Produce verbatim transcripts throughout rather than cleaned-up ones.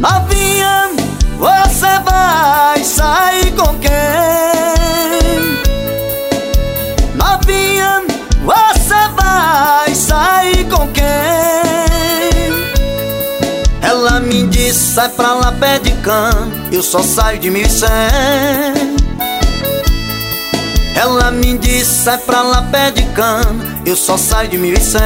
Novinha, você vai sair com quem? Novinha, você vai sair com quem? Ela me disse, sai pra lá, pé de cana, eu só saio de mil e cem. Ela me disse, sai pra lá, pé de cana, eu só saio de mil e cem.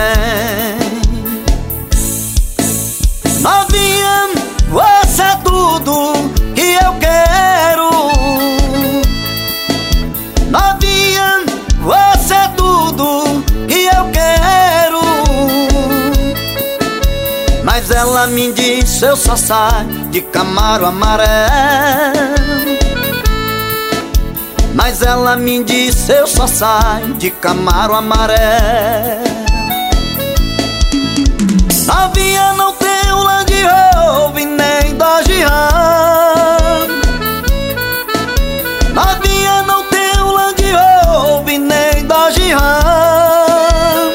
Novinha, você é tudo que eu quero. Novinha, você é tudo que eu quero. Mas ela me disse, eu só saio de Camaro amarelo. Mas ela me disse, eu só saio de Camaro amarelo. Novinha, não tenho Land Rover nem Dodge Ram. Novinha, não tenho Land Rover nem Dodge Ram.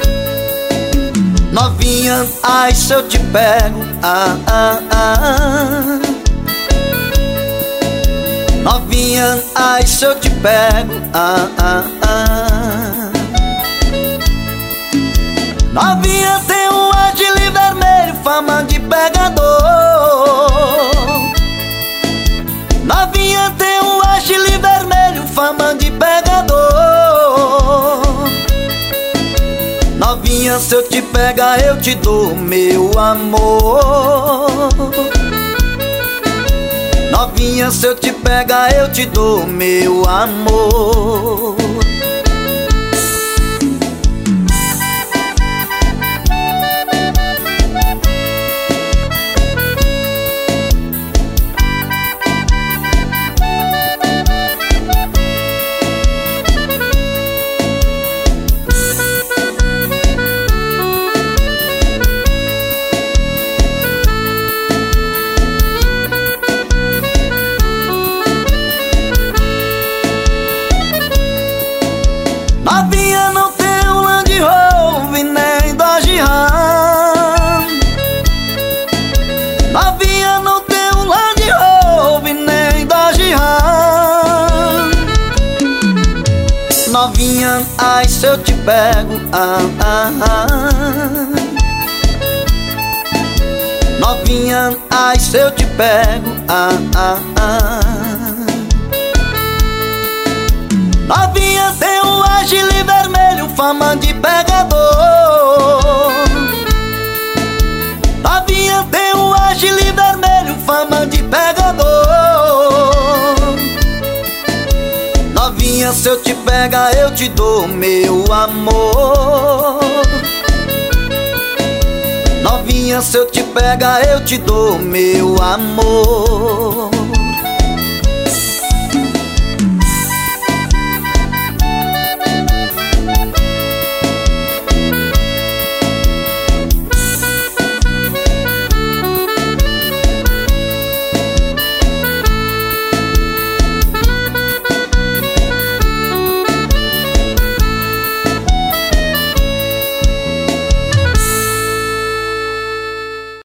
Novinha, ai se eu te pego, ah, ah, ah. Novinha, ai se eu te pego, ah, ah, ah. Novinha, tem um agile vermelho, fama de pegador. Novinha, tem um agile vermelho, fama de pegador. Novinha, se eu te pegar, eu te dou meu amor. Novinha, se eu te pegar, eu te dou meu amor. Novinha, não tenho Land Rover nem Dodge Ram. Novinha, não tenho Land Rover nem Dodge Ram. Novinha, ai se eu te pego, ah, ah, ah. Novinha, ai se eu te pego, ah, ah, ah. Novinha, tem um agile vermelho, fama de pegador. Novinha, tem um agile vermelho, fama de pegador. Novinha, se eu te pegar, eu te dou meu amor. Novinha, se eu te pegar, eu te dou meu amor.